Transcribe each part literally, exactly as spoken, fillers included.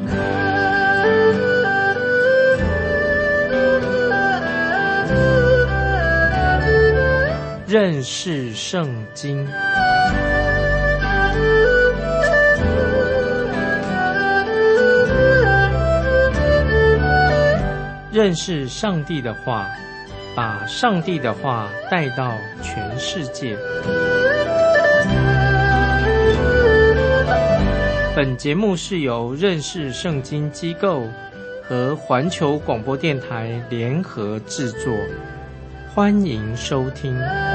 认识圣经。认识上帝的话，把上帝的话带到全世界。本节目是由认识圣经机构和环球广播电台联合制作，欢迎收听。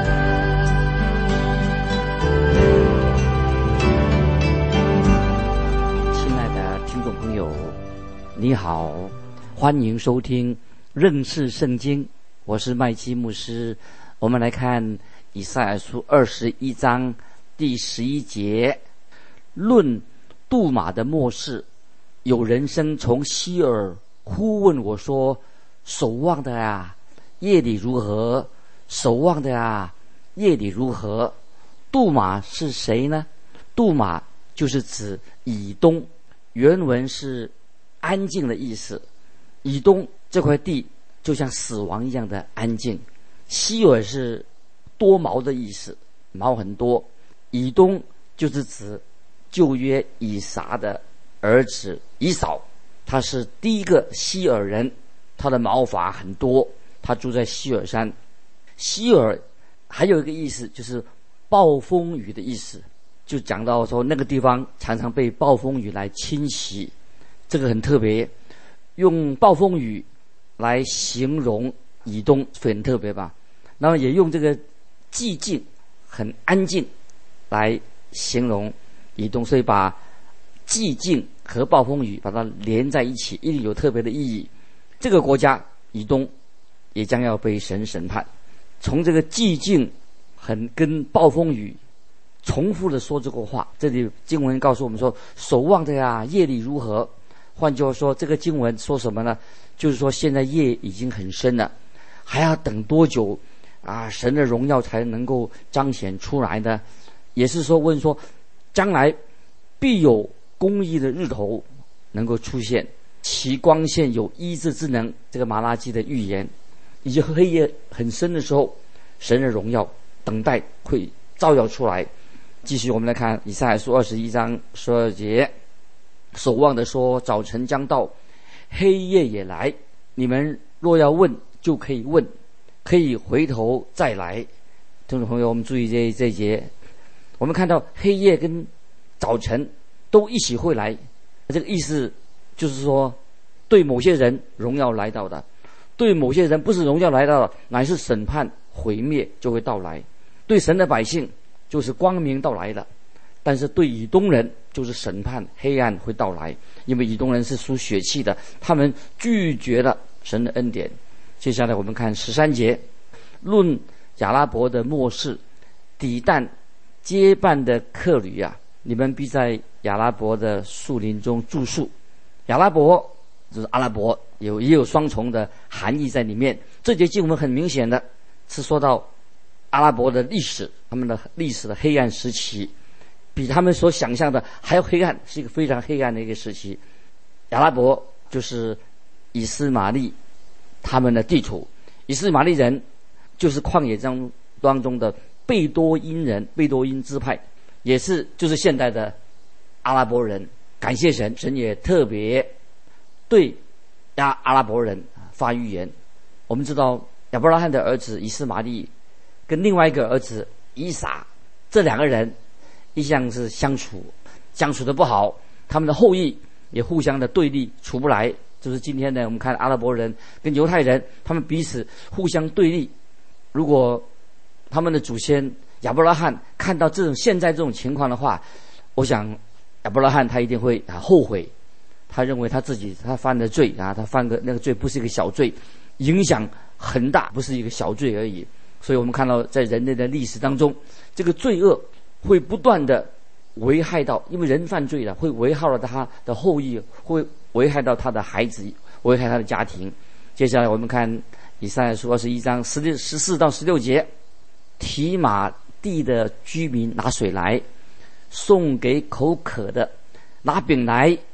亲爱的听众朋友，你好，欢迎收听认识圣经，我是麦基牧师。我们来看以赛亚书二十一章第十一节，论杜马的末世，有人声从西尔呼问我说：守望的啊，夜里如何？守望的啊，夜里如何？杜马是谁呢？杜马就是指以东，原文是安静的意思。以东这块地就像死亡一样的安静。西尔是多毛的意思，毛很多。以东就是指旧约以撒的儿子以扫，他是第一个西尔人，他的毛发很多，他住在西尔山。西尔还有一个意思就是暴风雨的意思，就讲到说那个地方常常被暴风雨来侵袭，这个很特别，用暴风雨来形容以东很特别吧。那么也用这个寂静很安静来形容以东，所以把寂静和暴风雨把它连在一起，一定有特别的意义。这个国家以东也将要被神审判。从这个寂静很跟暴风雨重复的说这个话，这里经文告诉我们说：守望的呀，夜里如何？换句话说，这个经文说什么呢？就是说现在夜已经很深了，还要等多久啊？神的荣耀才能够彰显出来呢？也是说问说，将来必有公义的日头能够出现，其光线有医治之能。这个马拉基的预言，以及黑夜很深的时候，神的荣耀等待会照耀出来。继续我们来看以赛亚书二十一章十二节，守望的说：早晨将到，黑夜也来，你们若要问就可以问，可以回头再来。听众朋友，我们注意这这一节，我们看到黑夜跟早晨都一起会来，这个意思就是说，对某些人荣耀来到的，对某些人不是荣耀来到的，乃是审判毁灭就会到来。对神的百姓就是光明到来的，但是对以东人就是审判黑暗会到来，因为以东人是属血气的，他们拒绝了神的恩典。接下来我们看十三节，论亚拉伯的末世，底但结伴的客旅啊，你们必在亚拉伯的树林中住宿。亚拉伯就是阿拉伯，有也有双重的含义在里面。这节经文很明显的是说到阿拉伯的历史，他们的历史的黑暗时期，比他们所想象的还要黑暗，是一个非常黑暗的一个时期。亚拉伯就是以斯玛利他们的地图，以斯玛利人就是旷野当当中的贝多因人，贝多因支派，也是就是现代的阿拉伯人。感谢神，神也特别对亚阿拉伯人发预言。我们知道亚伯拉罕的儿子以斯玛利跟另外一个儿子以撒，这两个人一向是相处相处的不好，他们的后裔也互相的对立，处不来。就是今天呢，我们看阿拉伯人跟犹太人，他们彼此互相对立。如果他们的祖先亚伯拉罕看到这种现在这种情况的话，我想亚伯拉罕他一定会啊后悔，他认为他自己他犯的罪啊，他犯个那个罪不是一个小罪，影响很大，不是一个小罪而已。所以我们看到在人类的历史当中，这个罪恶会不断的危害到，因为人犯罪了，会危害到他的后裔，会危害到他的孩子，危害他的家庭。接下来我们看以赛亚书二十一章十六十四到十六节，提马地的居民拿水来，送给口渴的；拿饼来，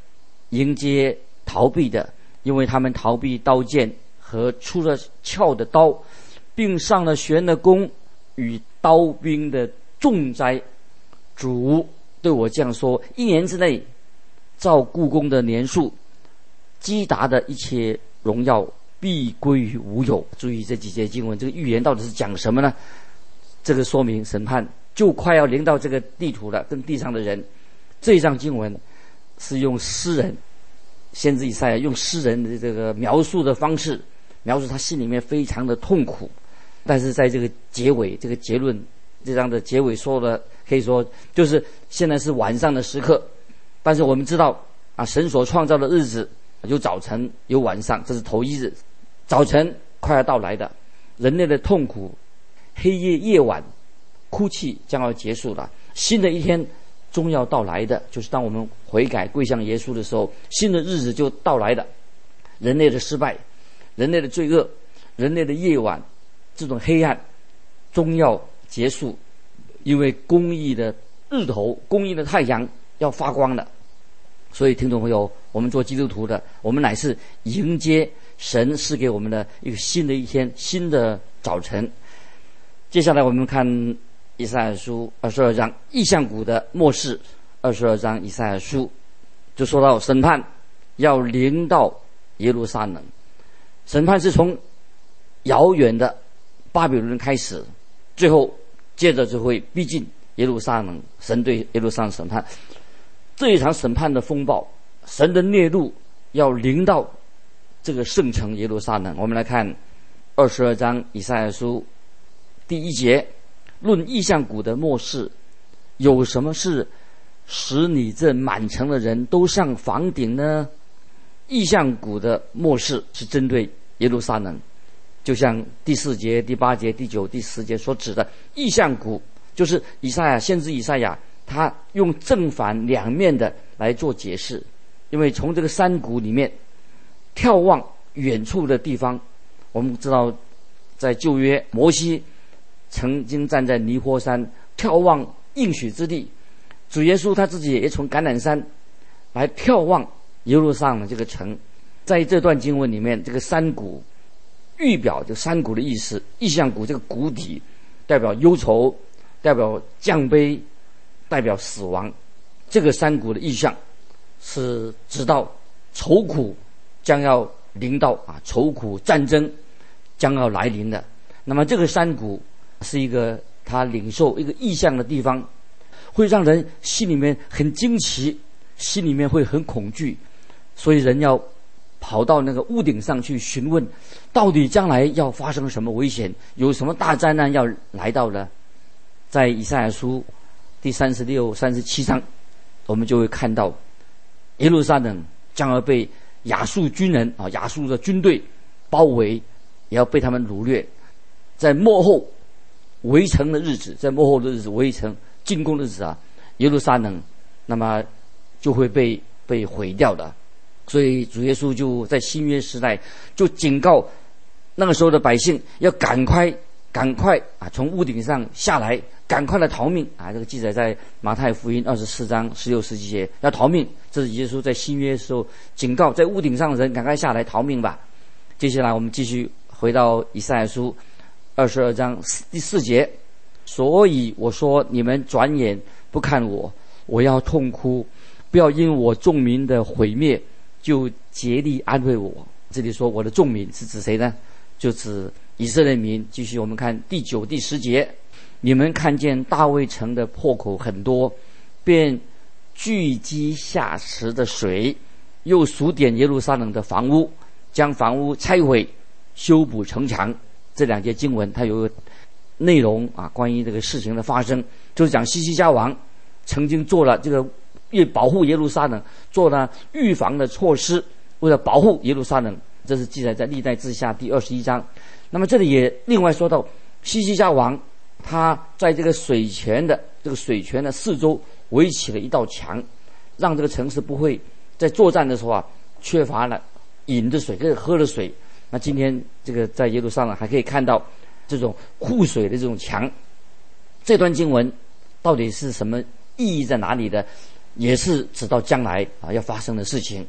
迎接逃避的，因为他们逃避刀剑和出了鞘的刀，并上了弦的弓与刀兵的重灾。主对我这样说：一年之内，照故宫的年数，击打的一切荣耀必归于无有。注意这几节经文，这个预言到底是讲什么呢？这个说明审判就快要临到这个地图了，跟地上的人。这一章经文是用诗人先知以赛亚用诗人的这个描述的方式，描述他心里面非常的痛苦。但是在这个结尾，这个结论，这章的结尾说的，可以说就是现在是晚上的时刻，但是我们知道啊，神所创造的日子有早晨有晚上，这是头一日。早晨快要到来的，人类的痛苦，黑夜夜晚哭泣将要结束了，新的一天终要到来的，就是当我们悔改归向耶稣的时候，新的日子就到来了。人类的失败，人类的罪恶，人类的夜晚，这种黑暗终要结束，因为公义的日头，公义的太阳要发光了。所以听众朋友，我们做基督徒的，我们乃是迎接神赐给我们的一个新的一天，新的早晨。接下来我们看以赛亚书二十二章异象谷的末世。二十二章以赛亚书就说到审判要临到耶路撒冷，审判是从遥远的巴比伦开始，最后接着就会逼近耶路撒冷，神对耶路撒冷审判。这一场审判的风暴，神的烈怒要临到这个圣城耶路撒冷。我们来看二十二章以赛亚书第一节，论异象谷的末世，有什么事使你这满城的人都上房顶呢？异象谷的末世是针对耶路撒冷，就像第四节、第八节、第九、第十节所指的异象谷，就是以赛亚先知以赛亚他用正反两面的来做解释。因为从这个山谷里面眺望远处的地方，我们知道在旧约摩西曾经站在尼坡山眺望应许之地，主耶稣他自己也从橄榄山来眺望耶路撒冷这个城。在这段经文里面，这个山谷预表这个山谷的意思，异象谷这个谷底代表忧愁，代表降卑，代表死亡。这个山谷的意象是直到愁苦将要临到啊，愁苦战争将要来临的。那么这个山谷是一个他领受一个意象的地方，会让人心里面很惊奇，心里面会很恐惧，所以人要跑到那个屋顶上去询问，到底将来要发生什么危险，有什么大灾难要来到呢？在以赛亚书第三十六、三十七章，我们就会看到耶路撒冷将要被亚述军人啊，亚述的军队包围，也要被他们掳掠。在末后围城的日子，在末后的日子，围城进攻的日子啊，耶路撒冷那么就会被被毁掉的。所以主耶稣就在新约时代就警告那个时候的百姓，要赶快赶快啊，从屋顶上下来，赶快的逃命啊！这个记载在马太福音二十四章十六、十七节，要逃命。这是耶稣在新约的时候警告在屋顶上的人，赶快下来逃命吧。接下来我们继续回到以赛亚书二十二章第四节，所以我说你们转眼不看我，我要痛哭，不要因我众民的毁灭就竭力安慰我。这里说我的众民是指谁呢？就指以色列民。继续我们看第九、第十节，你们看见大卫城的破口很多，便聚集下池的水，又数点耶路撒冷的房屋，将房屋拆毁，修补城墙。这两节经文它有个内容啊，关于这个事情的发生，就是讲西西家王曾经做了这个为保护耶路撒冷做了预防的措施，为了保护耶路撒冷，这是记载在历代志下第二十一章。那么这里也另外说到西西家王他在这个水泉的这个水泉的四周围起了一道墙，让这个城市不会在作战的时候啊缺乏了饮的水，可以喝的水。那今天这个在耶路撒冷还可以看到这种护水的这种墙。这段经文到底是什么意义在哪里的，也是指到将来啊要发生的事情。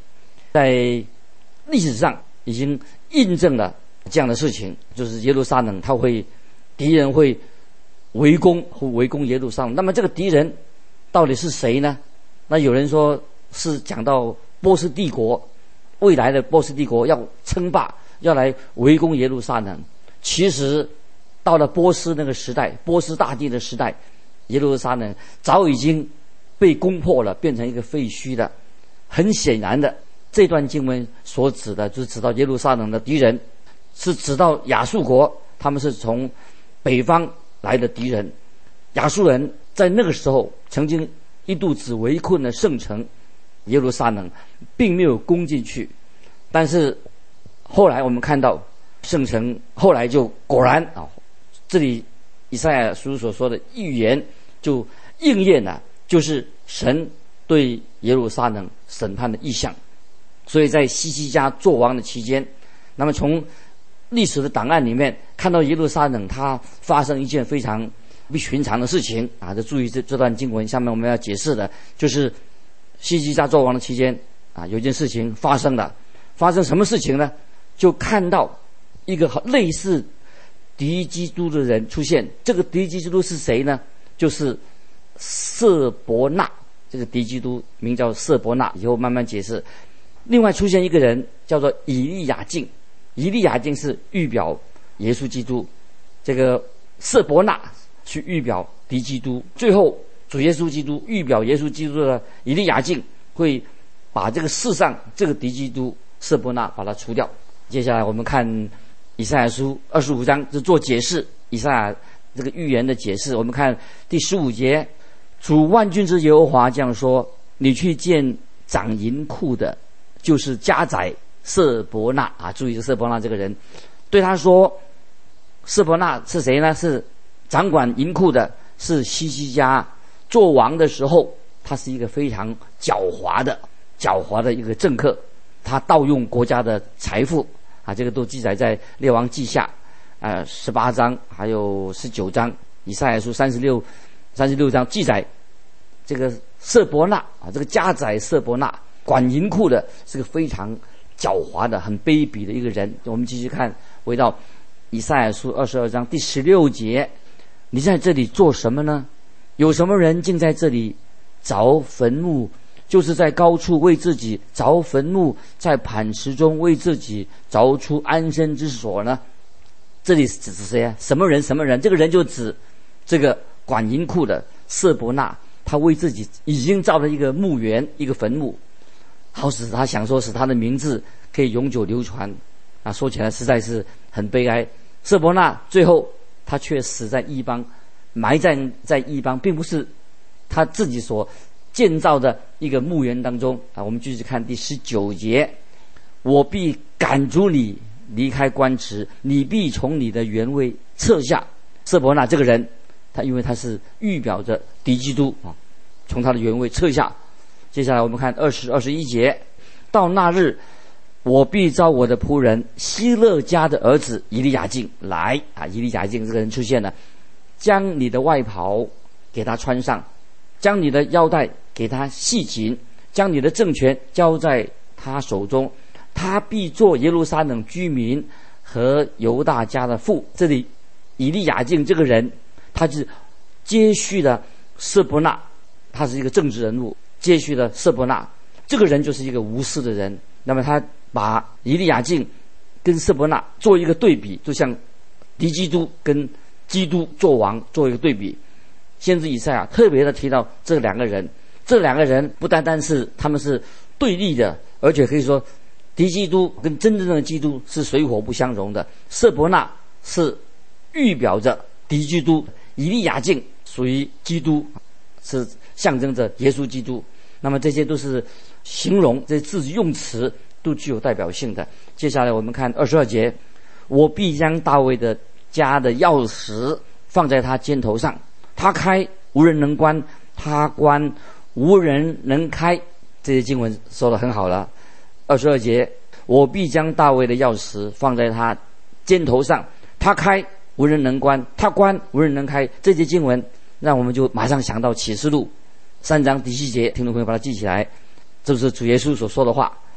在历史上已经印证了这样的事情，就是耶路撒冷他会敌人会围攻会围攻耶路撒冷。那么这个敌人到底是谁呢？那有人说是讲到波斯帝国，未来的波斯帝国要称霸，要来围攻耶路撒冷。其实到了波斯那个时代，波斯大帝的时代，耶路撒冷早已经被攻破了，变成一个废墟的。很显然的，这段经文所指的就是指到耶路撒冷的敌人，是指到亚述国，他们是从北方来的敌人。亚述人在那个时候曾经一度只围困了圣城耶路撒冷，并没有攻进去。但是后来我们看到圣城后来就果然啊，这里以赛亚书所说的预言就应验了，就是神对耶路撒冷审判的意象。所以在希西家作王的期间，那么从历史的档案里面看到耶路撒冷它发生一件非常不寻常的事情啊！就注意这这段经文下面我们要解释的，就是希西家作王的期间啊，有一件事情发生了。发生什么事情呢？就看到一个类似敌基督的人出现。这个敌基督是谁呢？就是色伯纳。这个敌基督名叫色伯纳，以后慢慢解释。另外出现一个人叫做以利亚敬，以利亚敬是预表耶稣基督，这个色伯纳去预表敌基督，最后主耶稣基督预表耶稣基督的以利亚敬会把这个世上这个敌基督色伯纳把它除掉。接下来我们看以赛亚书二十五章，就做解释以赛亚这个预言的解释。我们看第十五节，主万军之耶和华这样说：你去见掌银库的，就是家宰色伯纳啊！注意色伯纳这个人，对他说，色伯纳是谁呢？是掌管银库的，是希西家做王的时候，他是一个非常狡猾的、狡猾的一个政客，他盗用国家的财富啊，这个都记载在列王记下，呃，十八章还有十九章，以赛亚书三十六、三十六章记载，这个色伯纳啊，这个家宰色伯纳管银库的，是个非常狡猾的、很卑鄙的一个人。我们继续看，回到以赛亚书二十二章第十六节。你在这里做什么呢？有什么人竟在这里凿坟墓，就是在高处为自己凿坟墓，在磐石中为自己凿出安身之所呢？这里指是谁啊？什么人？什么人？这个人就指这个管银库的色伯纳，他为自己已经造了一个墓园，一个坟墓，好使他想说使他的名字可以永久流传啊！说起来实在是很悲哀。色伯纳最后他却死在异邦，埋葬在异邦，并不是他自己所建造的一个墓园当中啊。我们继续看第十九节，我必赶逐你离开官职，你必从你的原位撤下。色伯纳这个人，他因为他是预表着敌基督啊，从他的原位撤下。接下来我们看二十、二十一节，到那日，我必召我的仆人希勒家的儿子以利亚敬来啊！以利亚敬这个人出现了，将你的外袍给他穿上，将你的腰带给他系紧，将你的政权交在他手中，他必做耶路撒冷居民和犹大家的父。这里以利亚敬这个人，他是接续了色伯纳，他是一个政治人物，接续了色伯纳这个人就是一个无私的人。那么他把以利亚敬跟色伯纳做一个对比，就像敌基督跟基督做王做一个对比。先知以赛亚特别的提到这两个人，这两个人不单单是他们是对立的，而且可以说敌基督跟真正的基督是水火不相容的。色伯纳是预表着敌基督，以利亚敬属于基督，是象征着耶稣基督。那么这些都是形容，这些字用词都具有代表性的。接下来我们看二十二节，我必将大卫的家的钥匙放在他肩头上，他开无人能关，他关无人能开。这些经文说得很好了。二十二节，我必将大卫的钥匙放在他肩头上，他开无人能关，他关无人能开。这些经文让我们就马上想到启示录三章第七节，听众朋友把它记起来，这是主耶稣所说的话。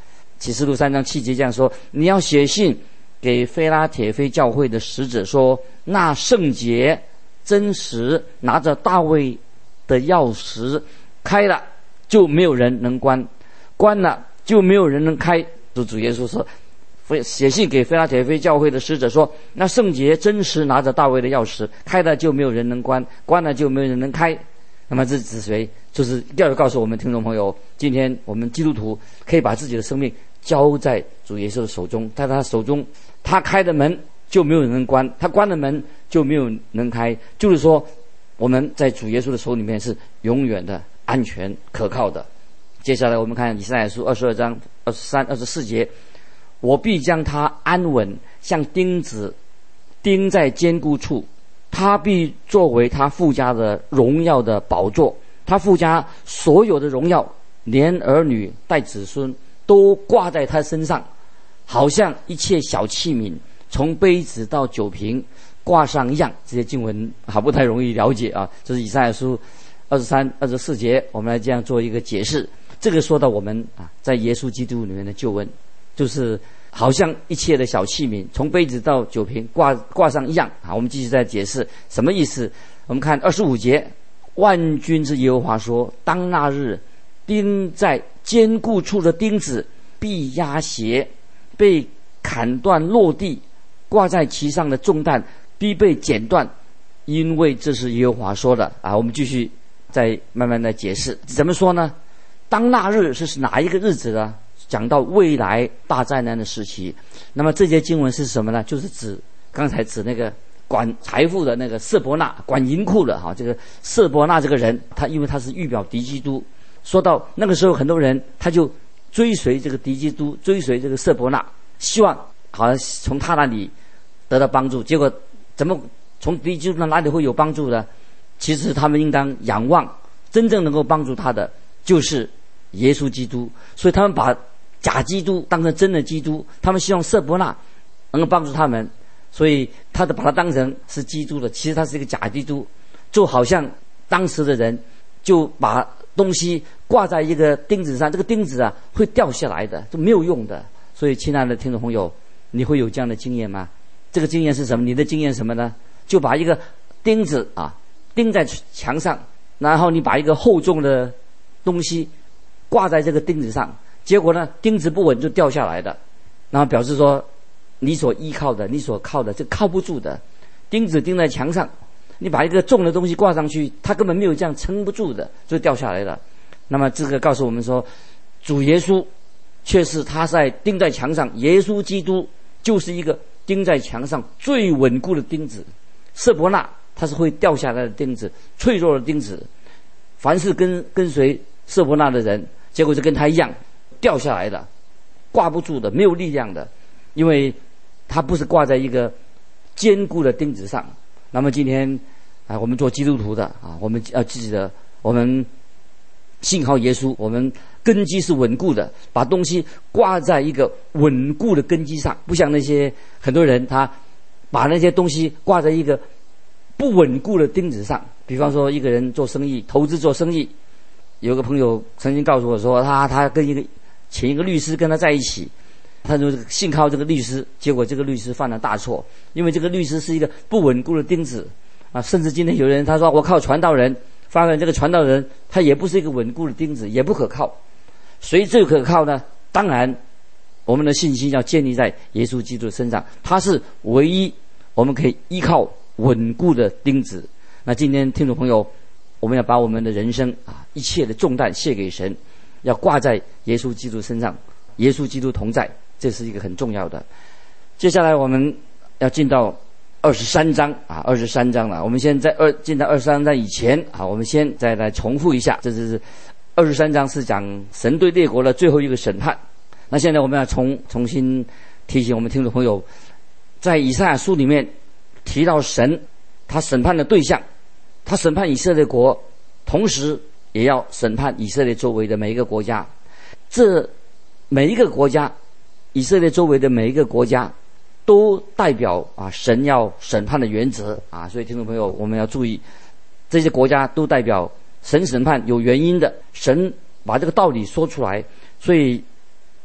启示录三章七节这样说：你要写信给非拉铁非教会的使者说，那圣洁真实拿着大卫的钥匙，开了就没有人能关，关了就没有人能开。主主耶稣说，写信给非拉铁非教会的使者说，那圣洁真实拿着大卫的钥匙，开了就没有人能关，关了就没有人能开。那么这是指谁？就是要告诉我们听众朋友，今天我们基督徒可以把自己的生命交在主耶稣的手中，在他手中，他开的门就没有人能关，他关的门就没有人能开。就是说，我们在主耶稣的手里面是永远的安全可靠的。接下来我们看以赛亚书二十二章二十三、二十四节：我必将他安稳，像钉子钉在坚固处，他必作为他父家的荣耀的宝座，他父家所有的荣耀，连儿女带子孙都挂在他身上，好像一切小器皿，从杯子到酒瓶挂上一样。这些经文还不太容易了解啊，这是以赛亚书二十三、二十四节，我们来这样做一个解释。这个说到我们啊，在耶稣基督里面的救恩，就是好像一切的小器皿，从杯子到酒瓶挂挂上一样啊。我们继续再解释什么意思。我们看二十五节，万军之耶和华说，当那日，钉在坚固处的钉子必压斜，被砍断落地，挂在其上的重担必被剪断，因为这是耶和华说的啊。我们继续再慢慢的解释，怎么说呢？当那日是哪一个日子呢？讲到未来大灾难的时期。那么这些经文是什么呢？就是指刚才指那个管财富的那个色伯纳，管银库的哈，这个色伯纳这个人，他因为他是预表敌基督，说到那个时候很多人他就追随这个敌基督，追随这个色伯纳，希望好像从他那里得到帮助。结果怎么从敌基督哪里会有帮助呢？其实他们应当仰望真正能够帮助他的就是耶稣基督，所以他们把假基督当成真的基督，他们希望色伯纳能够帮助他们，所以他的把他当成是基督的，其实他是一个假基督。就好像当时的人就把东西挂在一个钉子上，这个钉子啊会掉下来的，就没有用的。所以亲爱的听众朋友，你会有这样的经验吗？这个经验是什么？你的经验是什么呢？就把一个钉子啊钉在墙上，然后你把一个厚重的东西挂在这个钉子上，结果呢钉子不稳就掉下来的，然后表示说你所依靠的，你所靠的这靠不住的。钉子钉在墙上，你把一个重的东西挂上去，它根本没有这样撑不住的，就掉下来了。那么这个告诉我们说，主耶稣却是他在钉在墙上，耶稣基督就是一个钉在墙上最稳固的钉子。色伯纳他是会掉下来的钉子，脆弱的钉子，凡是跟跟随色伯纳的人，结果就跟他一样掉下来的，挂不住的，没有力量的，因为他不是挂在一个坚固的钉子上。那么今天啊，我们做基督徒的啊，我们要记得，我们信靠耶稣，我们根基是稳固的，把东西挂在一个稳固的根基上，不像那些很多人他把那些东西挂在一个不稳固的钉子上。比方说一个人做生意，投资做生意，有个朋友曾经告诉我说，他他跟一个请一个律师跟他在一起，他就信靠这个律师，结果这个律师犯了大错，因为这个律师是一个不稳固的钉子啊。甚至今天有人他说我靠传道人，发现这个传道人他也不是一个稳固的钉子，也不可靠。谁最可靠呢？当然我们的信心要建立在耶稣基督身上，他是唯一我们可以依靠稳固的钉子。那今天听众朋友，我们要把我们的人生啊一切的重担卸给神，要挂在耶稣基督身上，耶稣基督同在，这是一个很重要的。接下来我们要进到二十三章啊，二十三章了。我们先在二进到二十三章以前啊，我们先再来重复一下，这是二十三章是讲神对列国的最后一个审判。那现在我们要重重新提醒我们听众朋友，在以赛亚书里面提到神他审判的对象，他审判以色列国，同时也要审判以色列周围的每一个国家。这每一个国家，以色列周围的每一个国家都代表啊神要审判的原则啊。所以听众朋友，我们要注意，这些国家都代表神审判有原因的，神把这个道理说出来。所以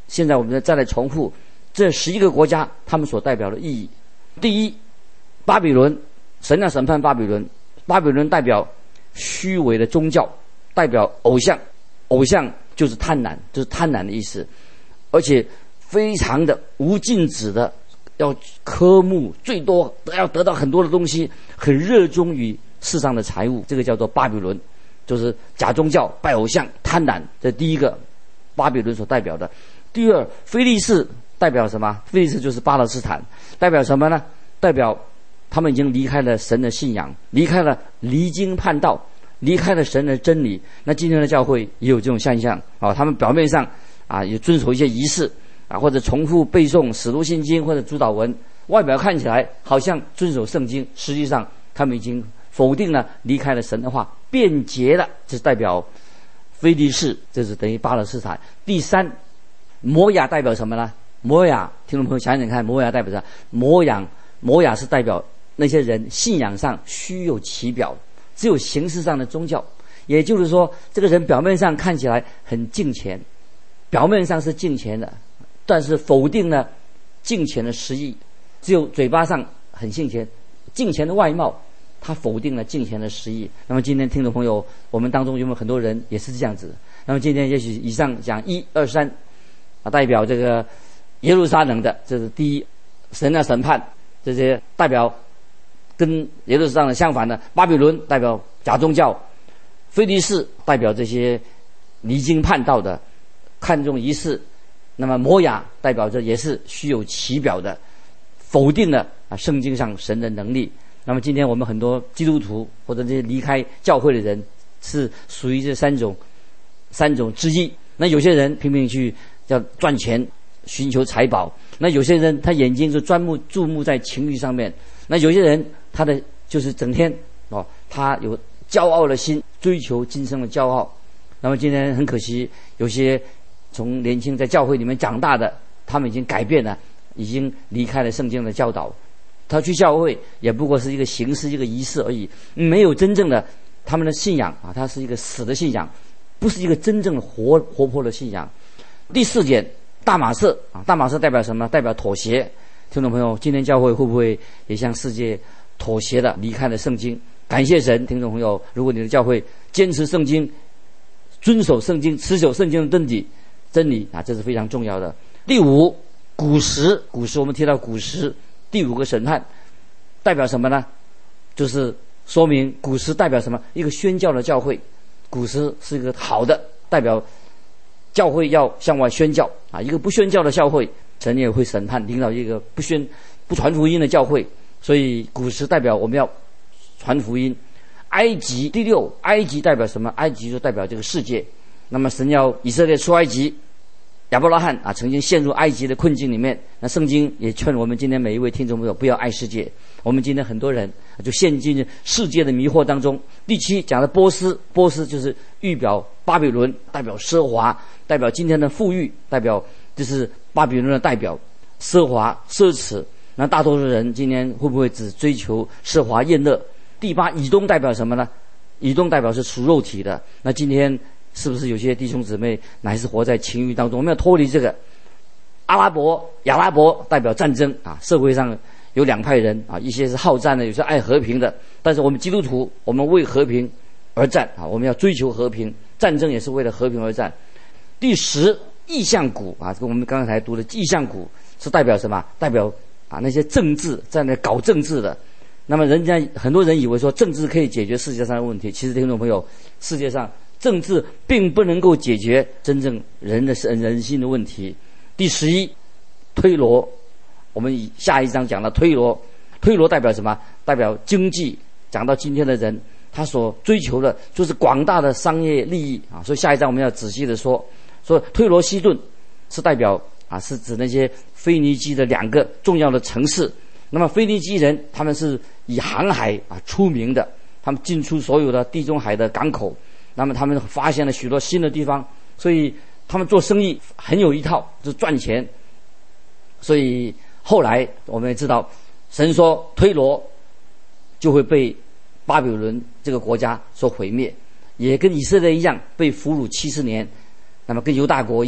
现在我们再来重复这十一个国家他们所代表的意义。第一，巴比伦，神要审判巴比伦。巴比伦代表虚伪的宗教，代表偶像，偶像就是贪婪，就是贪婪的意思，而且非常的无尽止的要科目，最多要得到很多的东西，很热衷于世上的财物，这个叫做巴比伦，就是假宗教、拜偶像、贪婪。这第一个巴比伦所代表的。第二，非利士代表什么？非利士就是巴勒斯坦，代表什么呢？代表他们已经离开了神的信仰，离开了离经叛道，离开了神的真理。那今天的教会也有这种现象啊，他们表面上啊也遵守一些仪式啊，或者重复背诵使徒信经或者主祷文，外表看起来好像遵守圣经，实际上他们已经否定了，离开了神的话，变节了，这是代表非利士，这是等于巴勒斯坦。第三，摩亚代表什么呢？摩亚，听众朋友想想看，摩亚代表什么？摩亚，摩亚是代表那些人信仰上虚有其表，只有形式上的宗教。也就是说，这个人表面上看起来很敬虔，表面上是敬虔的，但是否定了敬虔的实意，只有嘴巴上很敬虔，敬虔的外貌，他否定了敬虔的实意。那么今天听众朋友，我们当中有没有很多人也是这样子？那么今天也许以上讲一二三啊，代表这个耶路撒冷的，这是第一，神的审判，这些代表跟耶路撒冷相反的。巴比伦代表假宗教，非利士代表这些离经叛道的，看重仪式。那么摩亚代表着也是虚有其表的，否定了啊圣经上神的能力。那么今天我们很多基督徒或者这些离开教会的人，是属于这三种三种之一。那有些人拼命去要赚钱，寻求财宝；那有些人他眼睛就专目注目在情欲上面；那有些人他的就是整天哦，他有骄傲的心，追求今生的骄傲。那么今天很可惜，有些从年轻在教会里面长大的，他们已经改变了，已经离开了圣经的教导。他去教会也不过是一个形式，一个仪式而已，没有真正的他们的信仰啊，它是一个死的信仰，不是一个真正的活活泼的信仰。第四点，大马色啊，大马色代表什么？代表妥协。听众朋友，今天教会会不会也向世界妥协的离开了圣经？感谢神，听众朋友，如果你的教会坚持圣经，遵守圣经，持守圣经的真理，真理啊，这是非常重要的。第五，古时，古时我们提到古时，第五个审判代表什么呢？就是说明古时代表什么？一个宣教的教会，古时是一个好的，代表教会要向外宣教啊。一个不宣教的教会，神也会审判，领导一个不宣不传福音的教会。所以古时代表我们要传福音。埃及，第六，埃及代表什么？埃及就代表这个世界。那么神要以色列出埃及，亚伯拉罕啊曾经陷入埃及的困境里面。那圣经也劝我们今天每一位听众朋友不要爱世界。我们今天很多人就陷进世界的迷惑当中。第七讲的波斯，波斯就是预表巴比伦，代表奢华，代表今天的富裕，代表就是巴比伦的代表，奢华奢侈。那大多数人今天会不会只追求奢华宴乐？第八，以东代表什么呢？以东代表是属肉体的。那今天是不是有些弟兄姊妹乃是活在情欲当中？我们要脱离这个。阿拉伯，亚拉伯代表战争啊，社会上有两派人啊，一些是好战的，有些爱和平的。但是我们基督徒，我们为和平而战啊，我们要追求和平，战争也是为了和平而战。第十，意象谷啊，这个我们刚才读的意象谷是代表什么？代表啊那些政治在那搞政治的。那么人家很多人以为说政治可以解决世界上的问题，其实听众朋友，世界上政治并不能够解决真正人的人心的问题。第十一，推罗，我们以下一章讲到推罗，推罗代表什么？代表经济。讲到今天的人，他所追求的就是广大的商业利益啊，所以下一章我们要仔细的说，说推罗西顿是代表啊，是指那些腓尼基的两个重要的城市。那么腓尼基人他们是以航海啊出名的，他们进出所有的地中海的港口，那么他们发现了许多新的地方，所以他们做生意很有一套，就赚钱。所以后来我们也知道，神说推罗就会被巴比伦这个国家所毁灭，也跟以色列一样被俘虏七十年，那么跟犹大国一样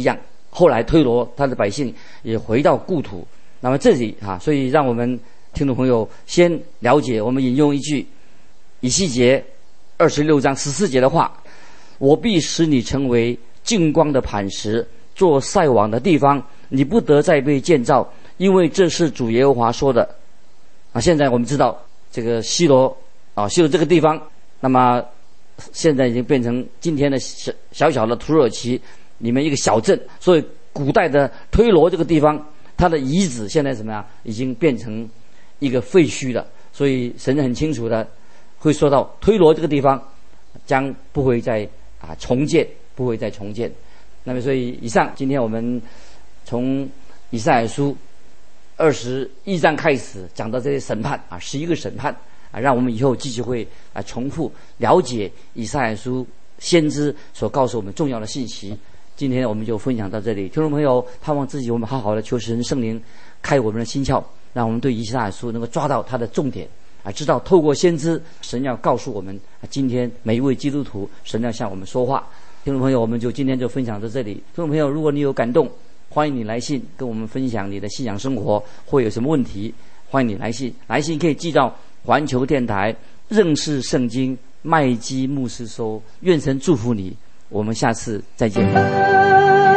后来推罗他的百姓也回到故土。那么这里啊，所以让我们听众朋友先了解，我们引用一句以西结二十六章十四节的话：我必使你成为净光的磐石，做晒网的地方，你不得再被建造，因为这是主耶和华说的。啊，现在我们知道这个西罗啊，西罗这个地方，那么现在已经变成今天的小小小的土耳其里面一个小镇，所以古代的推罗这个地方，它的遗址现在怎么样？已经变成一个废墟了。所以神很清楚的会说到，推罗这个地方将不会再啊重建，不会再重建。那么，所以以上今天我们从以赛亚书二十一章开始讲到这些审判啊，十一个审判啊，让我们以后继续会啊重复了解以赛亚书先知所告诉我们重要的信息。今天我们就分享到这里，听众朋友，盼望自己我们好好的求神圣灵开我们的心窍，让我们对以赛亚书能够抓到它的重点啊，知道透过先知，神要告诉我们啊，今天每一位基督徒，神要向我们说话。听众朋友，我们就今天就分享到这里。听众朋友，如果你有感动，欢迎你来信跟我们分享你的信仰生活，或有什么问题，欢迎你来信。来信可以寄到环球电台认识圣经麦基牧师收。愿神祝福你，我们下次再见。